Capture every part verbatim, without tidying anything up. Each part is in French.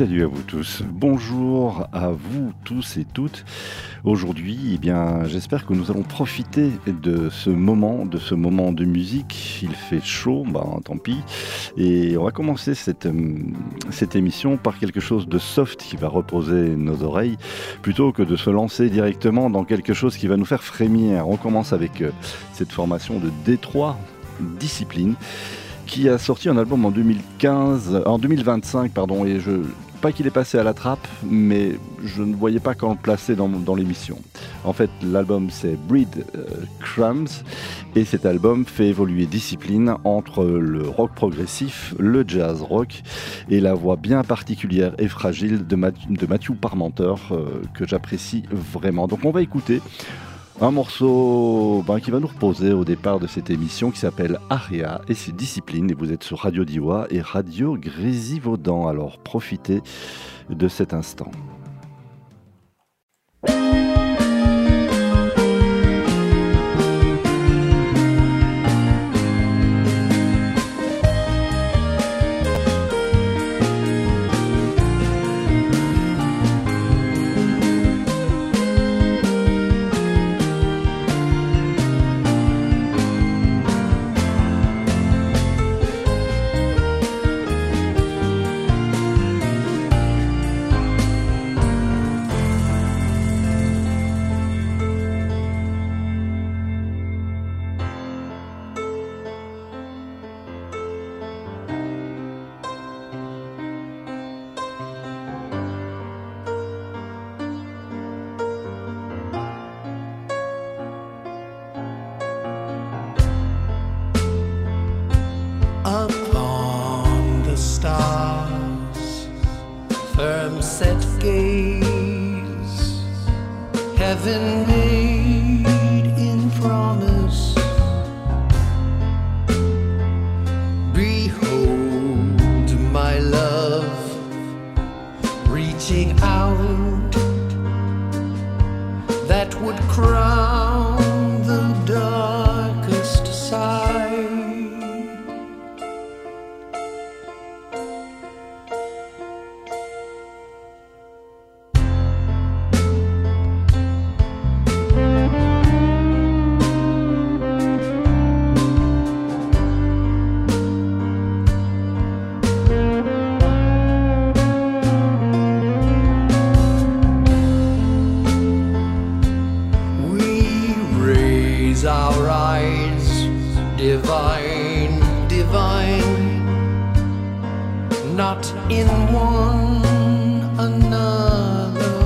Salut à vous tous, bonjour à vous tous et toutes. Aujourd'hui, eh bien, j'espère que nous allons profiter de ce moment, de ce moment de musique. Il fait chaud, bah, tant pis. Et on va commencer cette, cette émission par quelque chose de soft qui va reposer nos oreilles, plutôt que de se lancer directement dans quelque chose qui va nous faire frémir. On commence avec cette formation de Détroit, Discipline, qui a sorti un album en deux mille quinze, en deux mille vingt-cinq, pardon, et je, pas qu'il est passé à la trappe, mais je ne voyais pas quand le placer dans, dans l'émission. En fait, l'album c'est Bread euh, Crumbs, et cet album fait évoluer Discipline entre le rock progressif, le jazz rock, et la voix bien particulière et fragile de, Mathieu, de Matthew Parmenter, euh, que j'apprécie vraiment. Donc on va écouter un morceau ben, qui va nous reposer au départ de cette émission qui s'appelle Aria et c'est Discipline et vous êtes sur Radio Diois et Radio Grésivaudan. Alors profitez de cet instant. Upon the stars, firm set gaze, heaven made in promise. Behold my love, reaching out, that would crown the darkest side. Our eyes, divine, divine, not in one another.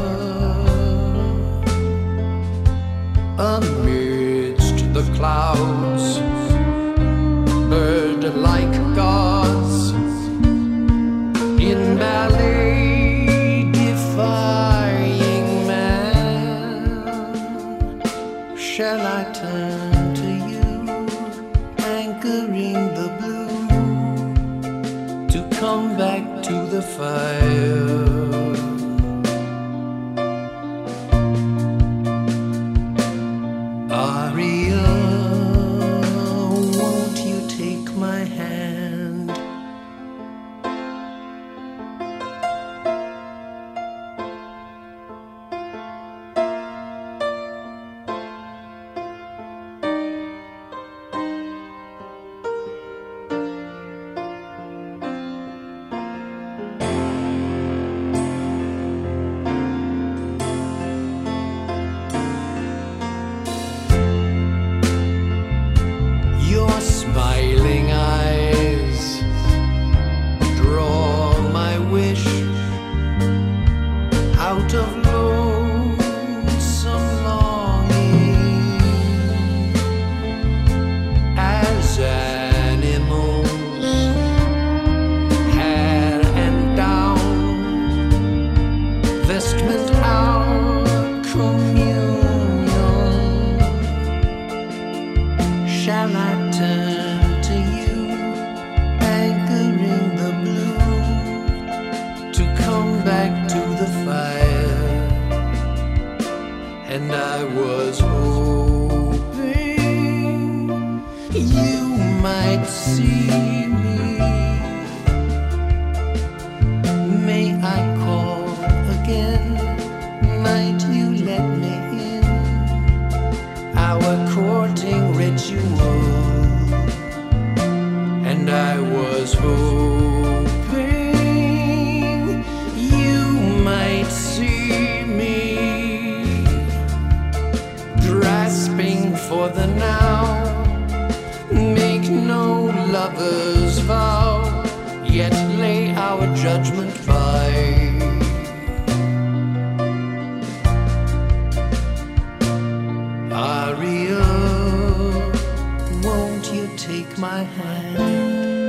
Amidst the clouds, bird-like gods, in ballet defying man. Shall I turn to you, anchoring the blue, to come back to the fire? Aria, won't you take my hand? Your smiling eyes brother's vow, yet lay our judgment by. Aria, won't you take my hand?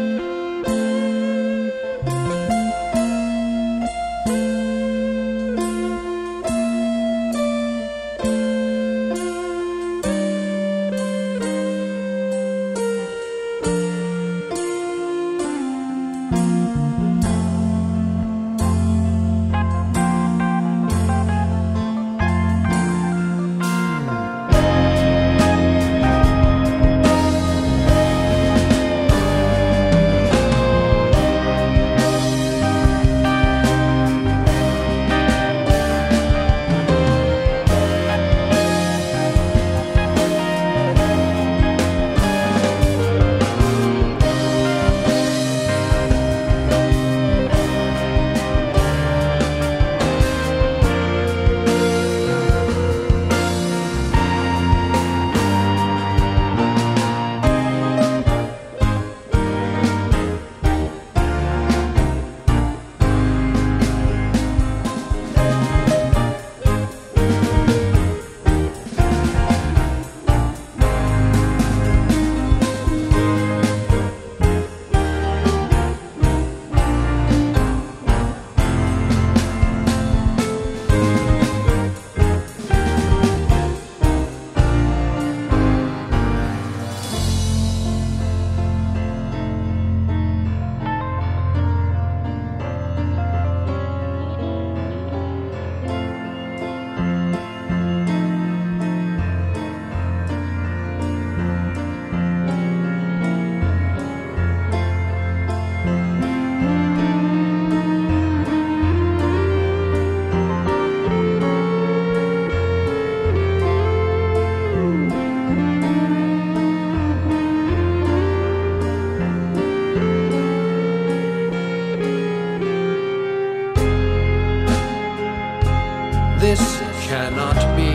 This cannot be.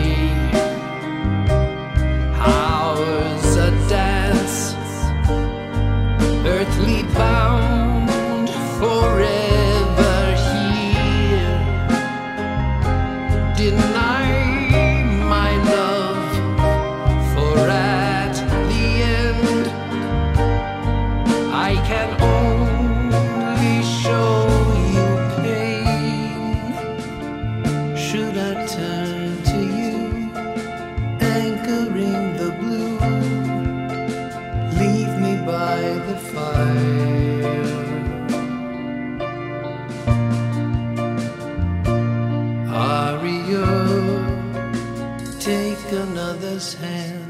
Ours a dance, earthly bound, forever here. Deny my love, for at the end I can only show you pain. Should I turn to you, anchoring the blue? Leave me by the fire. Aria, take another's hand.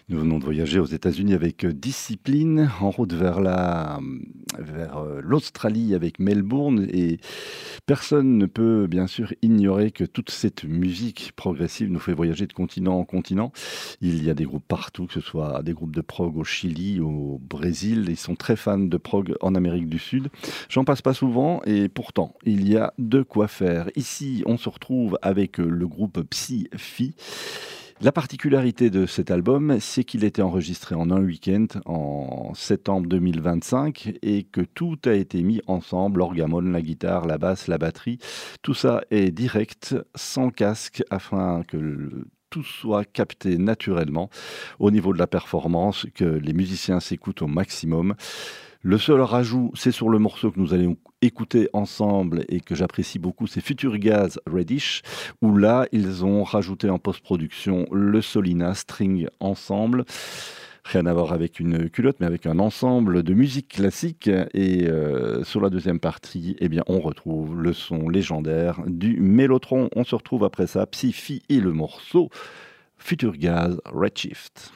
Nous venons de voyager aux États-Unis avec Discipline, en route vers la, vers euh, l'Australie avec Melbourne. Et personne ne peut bien sûr ignorer que toute cette musique progressive nous fait voyager de continent en continent. Il y a des groupes partout, que ce soit des groupes de prog au Chili, au Brésil. Ils sont très fans de prog en Amérique du Sud. J'en passe pas souvent et pourtant, il y a de quoi faire. Ici, on se retrouve avec le groupe Psy-Phi. La particularité de cet album, c'est qu'il a été enregistré en un week-end, en septembre deux mille vingt-cinq, et que tout a été mis ensemble, l'orgamone, la guitare, la basse, la batterie. Tout ça est direct, sans casque, afin que le- tout soit capté naturellement au niveau de la performance, que les musiciens s'écoutent au maximum. Le seul rajout, c'est sur le morceau que nous allons écouter ensemble et que j'apprécie beaucoup, c'est Future Gas Reddish, où là, ils ont rajouté en post-production le Solina String Ensemble. Rien à voir avec une culotte, mais avec un ensemble de musique classique. Et euh, sur la deuxième partie, eh bien, on retrouve le son légendaire du Mellotron. On se retrouve après ça, Psy-Phi et le morceau Future Gas Redshift.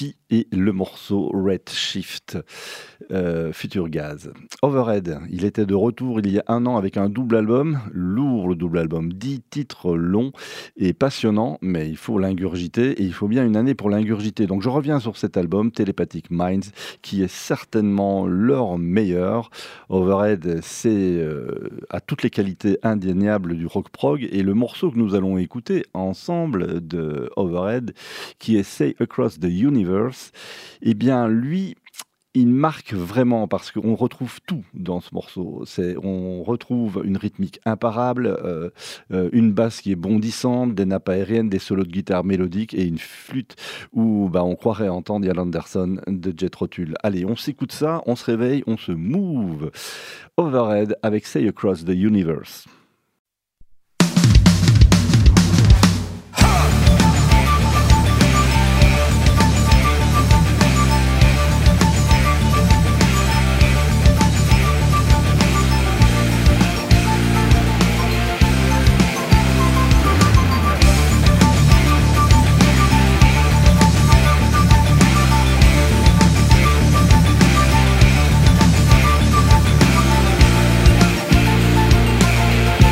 City et le morceau Redshift, euh, Future Gaz. Overhead, il était de retour il y a un an avec un double album, lourd le double album, dix titres longs et passionnants, mais il faut l'ingurgiter et il faut bien une année pour l'ingurgiter. Donc je reviens sur cet album, Telepathic Minds, qui est certainement leur meilleur. Overhead, c'est euh, à toutes les qualités indéniables du rock prog, et le morceau que nous allons écouter ensemble de Overhead, qui est Say Across the Universe, eh bien lui, il marque vraiment parce qu'on retrouve tout dans ce morceau. C'est, on retrouve une rythmique imparable, euh, euh, une basse qui est bondissante, des nappes aériennes, des solos de guitare mélodiques et une flûte où bah, on croirait entendre Ian Anderson de Jethro Tull. Allez, on s'écoute ça, on se réveille, on se move. Overhead avec Say Across the Universe. Say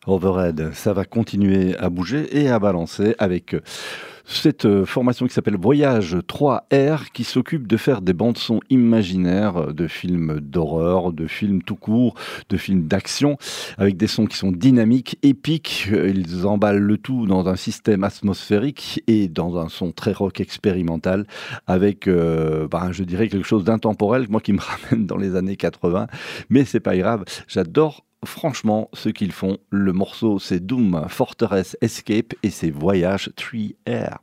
Overhead, ça va continuer à bouger et à balancer avec cette formation qui s'appelle Voyage trois R, qui s'occupe de faire des bandes-sons imaginaires de films d'horreur, de films tout court, de films d'action, avec des sons qui sont dynamiques, épiques. Ils emballent le tout dans un système atmosphérique et dans un son très rock expérimental, avec, euh, ben, je dirais, quelque chose d'intemporel, moi qui me ramène dans les années quatre-vingts. Mais c'est pas grave, j'adore franchement ce qu'ils font. Le morceau, c'est Doom Fortress Escape et c'est Voyage trois R.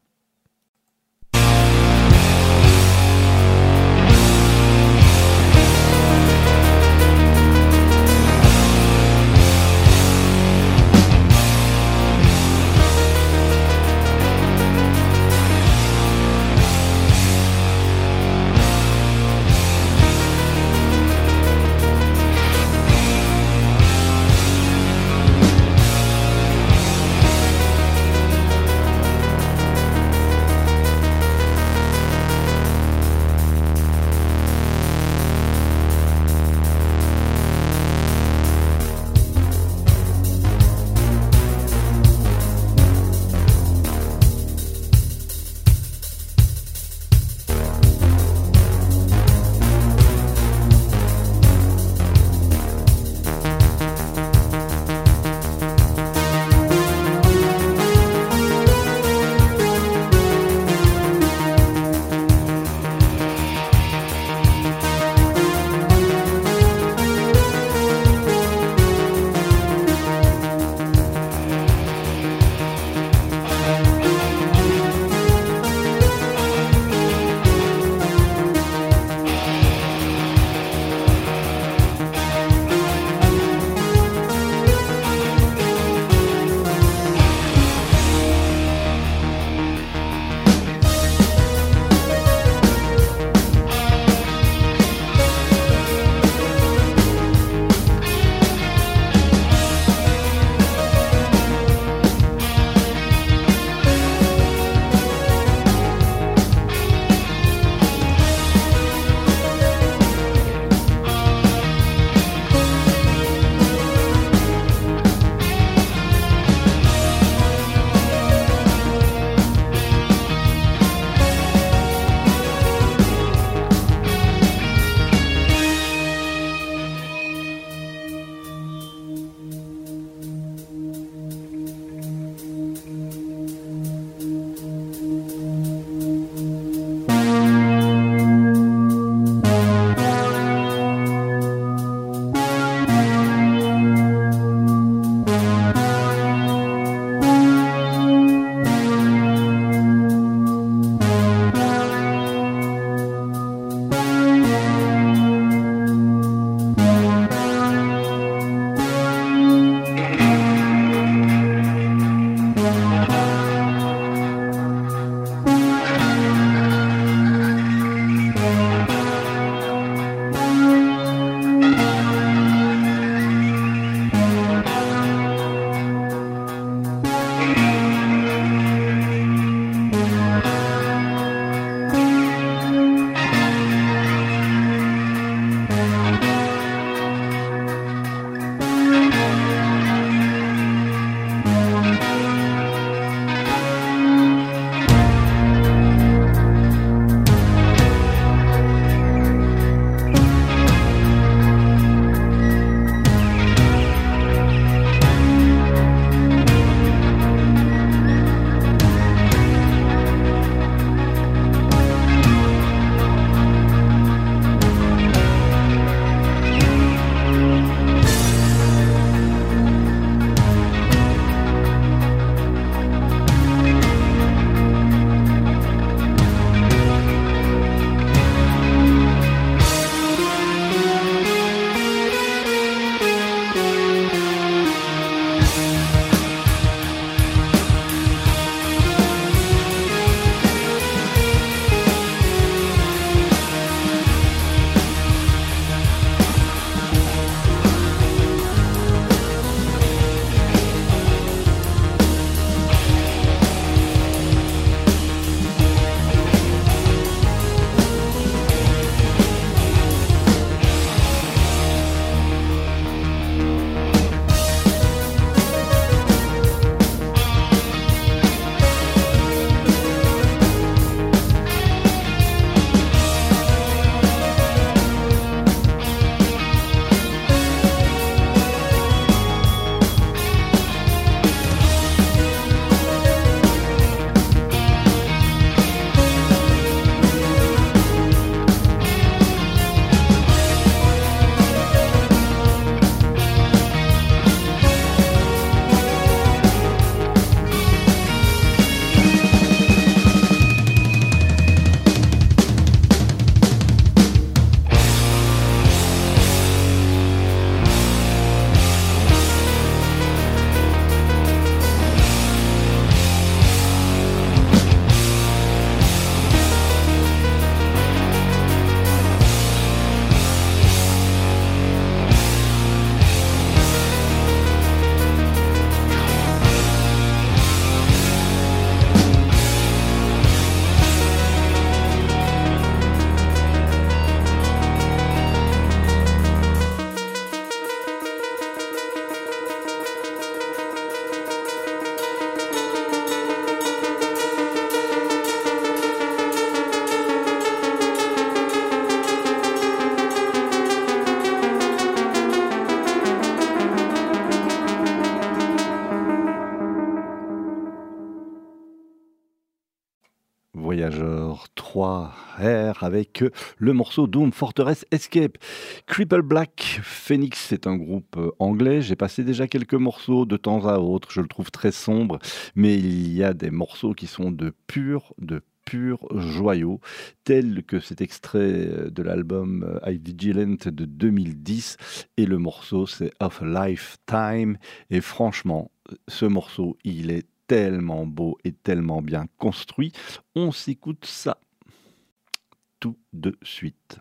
majeur trois R avec le morceau Doom Fortress Escape. Cripple Black Phoenix, c'est un groupe anglais. J'ai passé déjà quelques morceaux de temps à autre. Je le trouve très sombre, mais il y a des morceaux qui sont de pur, de pur joyau, tel que cet extrait de l'album I Vigilant de deux mille dix, et le morceau c'est Of a Lifetime, et franchement ce morceau il est tellement beau et tellement bien construit. On s'écoute ça tout de suite.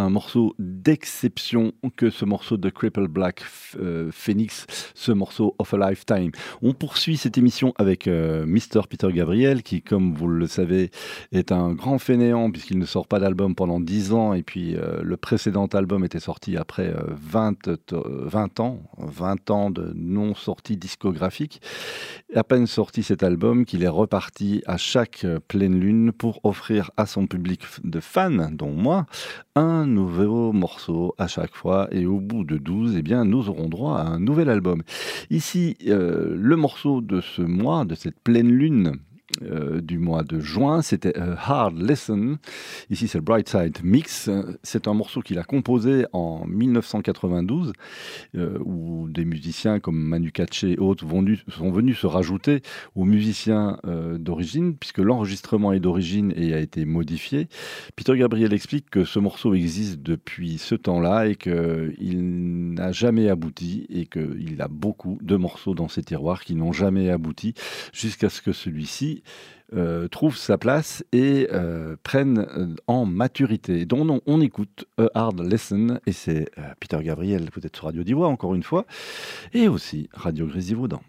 un morceau d'exception que ce morceau de Cripple Black euh, Phoenix, ce morceau Of a Lifetime. On poursuit cette émission avec euh, mister Peter Gabriel qui, comme vous le savez, est un grand fainéant puisqu'il ne sort pas d'album pendant dix ans et puis euh, le précédent album était sorti après euh, vingt, euh, vingt ans, vingt ans de non-sortie discographique. À peine sorti cet album qu'il est reparti à chaque pleine lune pour offrir à son public de fans, dont moi, un nouveau morceau à chaque fois, et au bout de douze, eh bien, nous aurons droit à un nouvel album. Ici, euh, le morceau de ce mois, de cette pleine lune, Euh, du mois de juin, c'était A Hard Lesson. Ici, c'est le Brightside Mix. C'est un morceau qu'il a composé en dix-neuf cent quatre-vingt-douze, euh, où des musiciens comme Manu Katché et autres venus, sont venus se rajouter aux musiciens euh, d'origine, puisque l'enregistrement est d'origine et a été modifié. Peter Gabriel explique que ce morceau existe depuis ce temps-là et qu'il n'a jamais abouti et qu'il a beaucoup de morceaux dans ses tiroirs qui n'ont jamais abouti jusqu'à ce que celui-ci Euh, trouve sa place et euh, prenne euh, en maturité. Donc on, on écoute A Hard Lesson et c'est euh, Peter Gabriel, peut-être sur Radio Divois encore une fois, et aussi Radio Grésivaudan.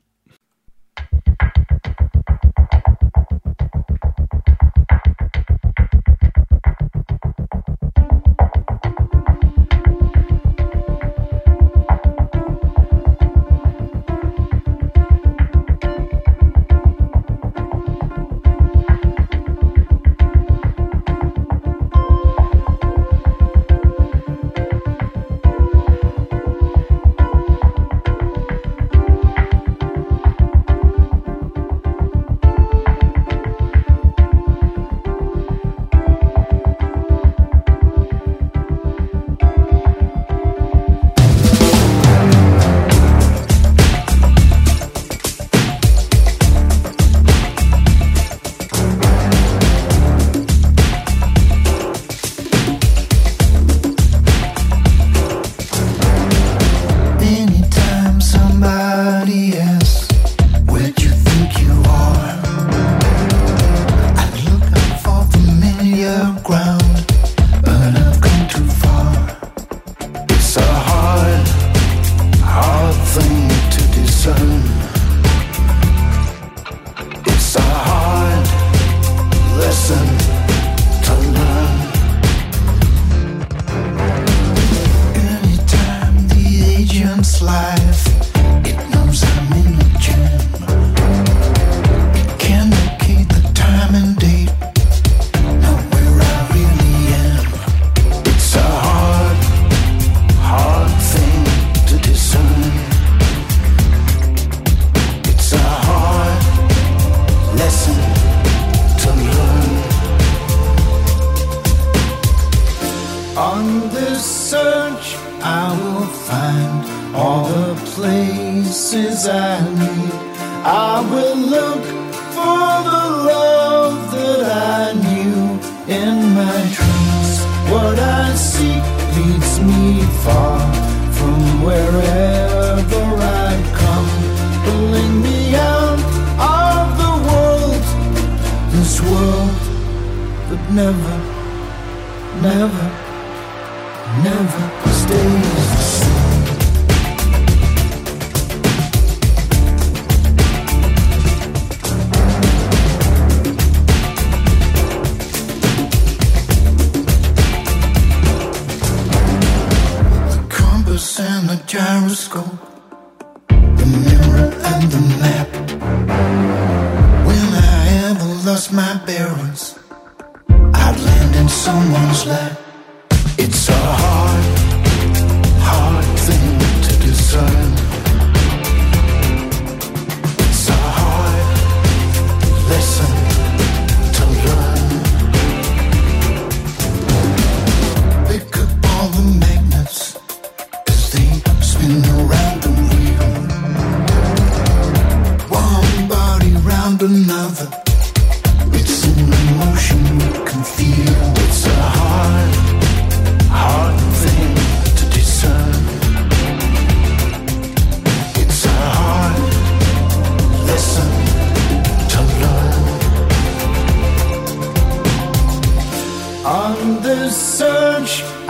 It's a hard, hard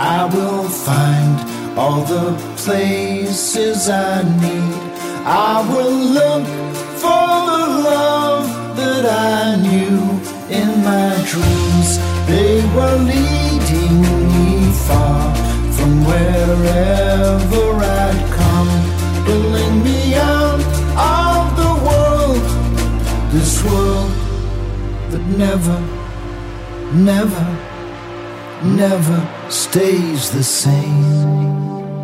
I will find all the places I need. I will look for the love that I knew in my dreams. They were leading me far from wherever I'd come, pulling me out of the world, this world that never, never, never stays the same.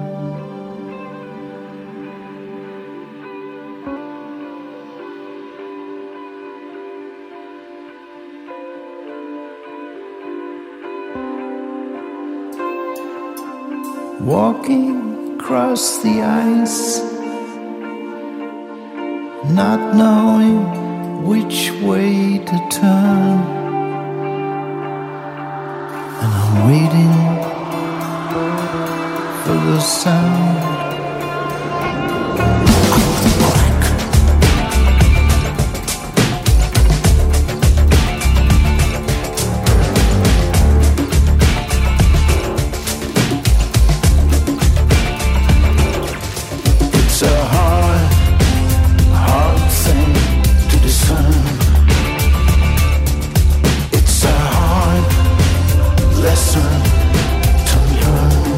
Walking across the ice, not knowing which way to turn, and I'm waiting for the sound of the break. It's a hard, hard thing to discern. It's a hard lesson to learn.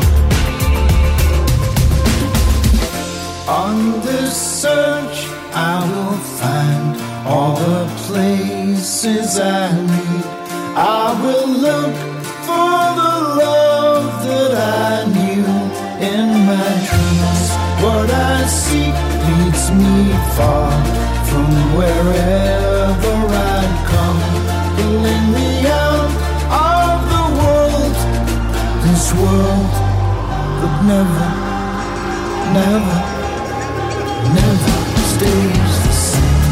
On this search I will find all the places I need. I will look for the love that I knew in my dreams. What I seek leads me far from wherever I'd come, pulling me out of the world, this world that never, never, never stays the same.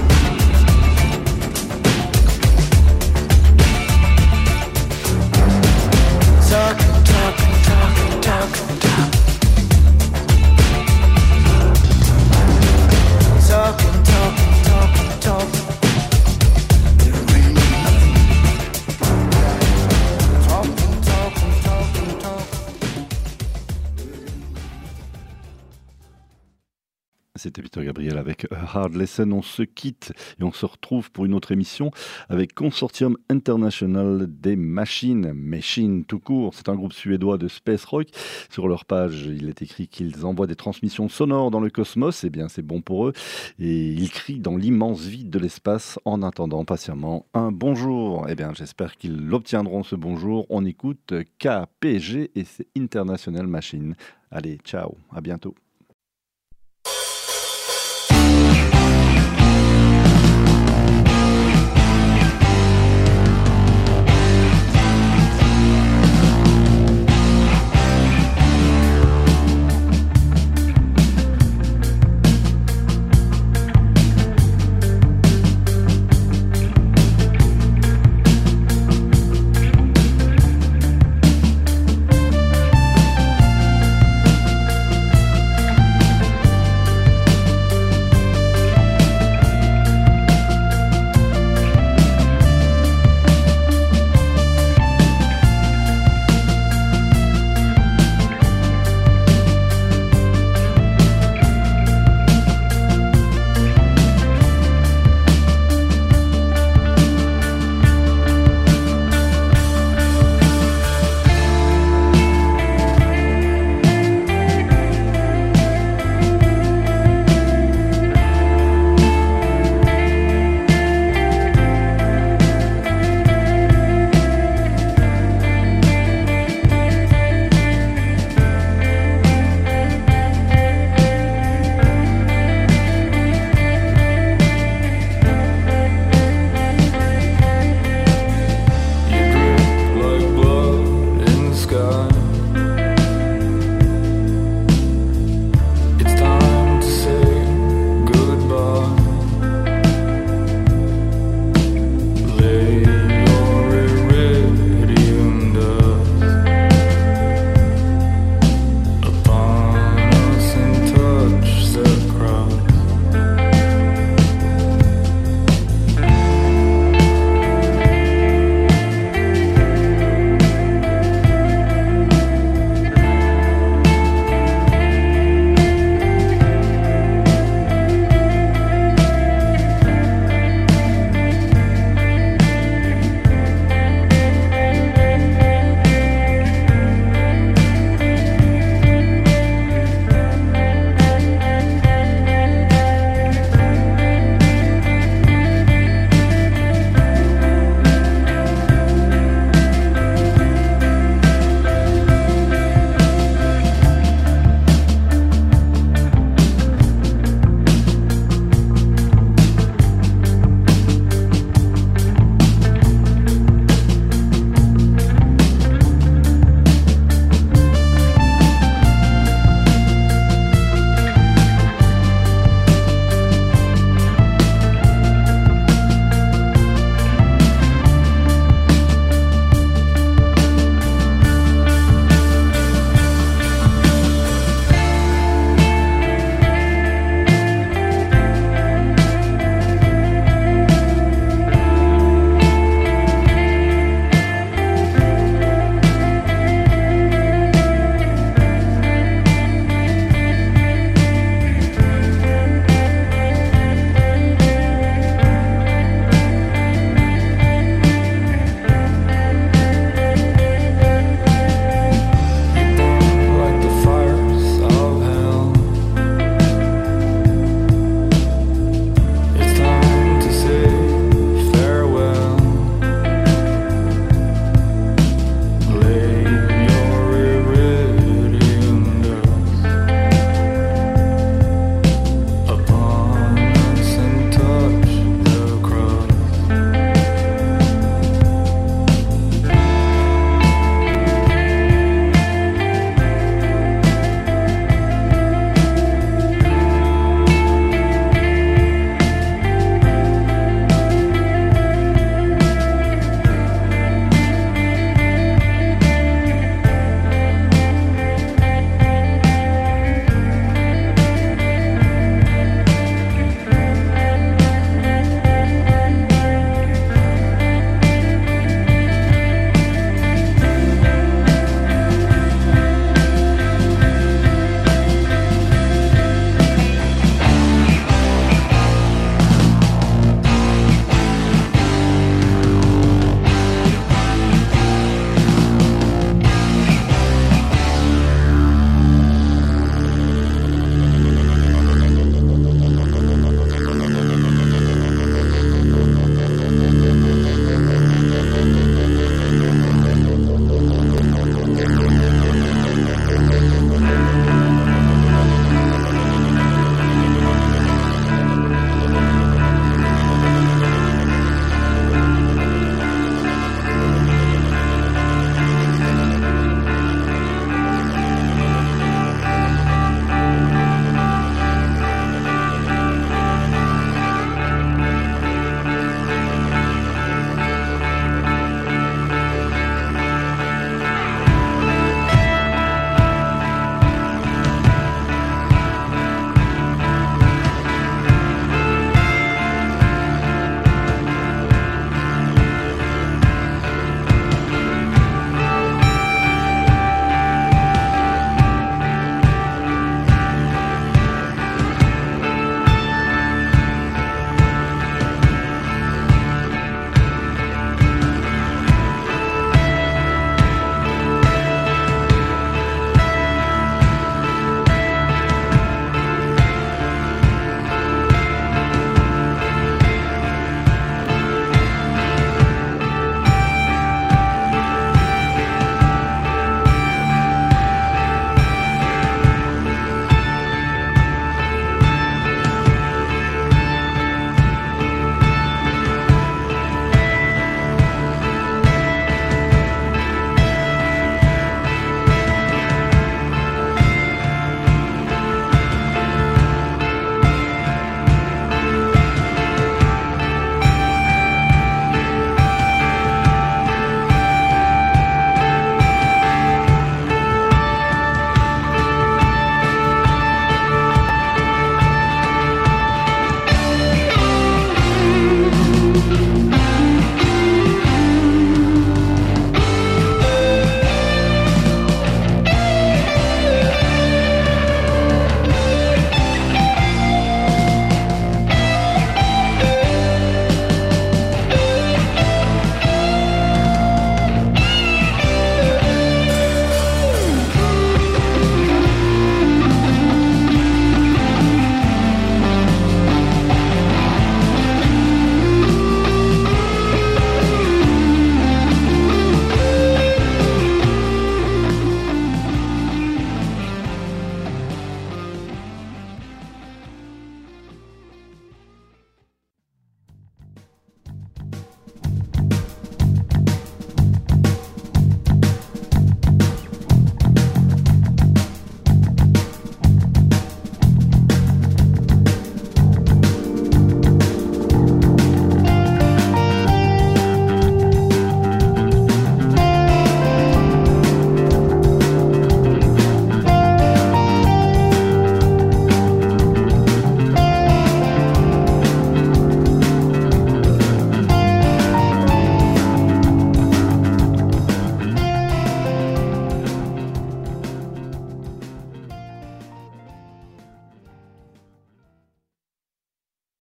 Talking, talking, talking, talking, talking. Talking, talking, talking, talking. There ain't nothing. Talking, talking, talking, talking. C'était Peter Gabriel avec A Hard Lesson. On se quitte et on se retrouve pour une autre émission avec Consortium International des Machines, Machine tout court. C'est un groupe suédois de space rock. Sur leur page, il est écrit qu'ils envoient des transmissions sonores dans le cosmos. Eh bien, c'est bon pour eux. Et ils crient dans l'immense vide de l'espace en attendant patiemment un bonjour. Eh bien, j'espère qu'ils l'obtiendront ce bonjour. On écoute K P G et c'est International Machine. Allez, ciao, à bientôt.